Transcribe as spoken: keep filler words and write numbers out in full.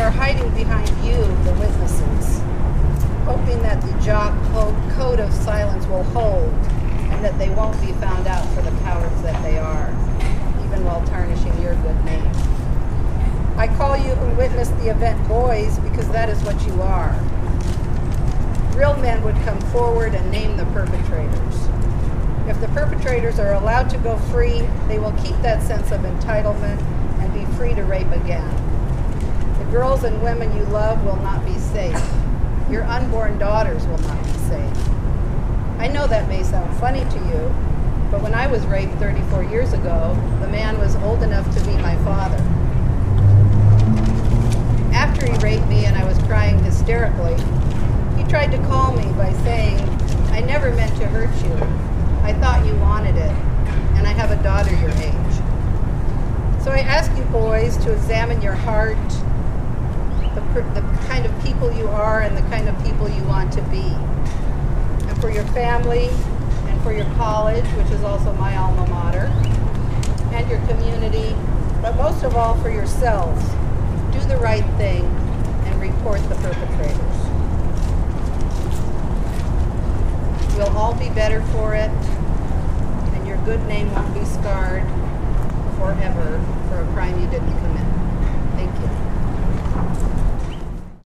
are hiding behind you, the witnesses, hoping that the jock code of silence will hold and that they won't be found out for the cowards that they are, even while tarnishing your good name. I call you who witnessed the event boys because that is what you are. Real men would come forward and name the perpetrators. If the perpetrators are allowed to go free, they will keep that sense of entitlement and be free to rape again. The girls and women you love will not be safe. Your unborn daughters will not be safe. I know that may sound funny to you, but when I was raped thirty-four years ago, the man was old enough to be my father. After he raped me and I was crying hysterically, he tried to calm me by saying, "I never meant to hurt you. I thought you wanted it, and I have a daughter your age." So I ask you boys to examine your heart, the, the kind of people you are and the kind of people you want to be. And for your family, and for your college, which is also my alma mater, and your community, but most of all for yourselves, do the right thing and report the perpetrators. We'll all be better for it, and your good name won't be scarred forever for a crime you didn't commit.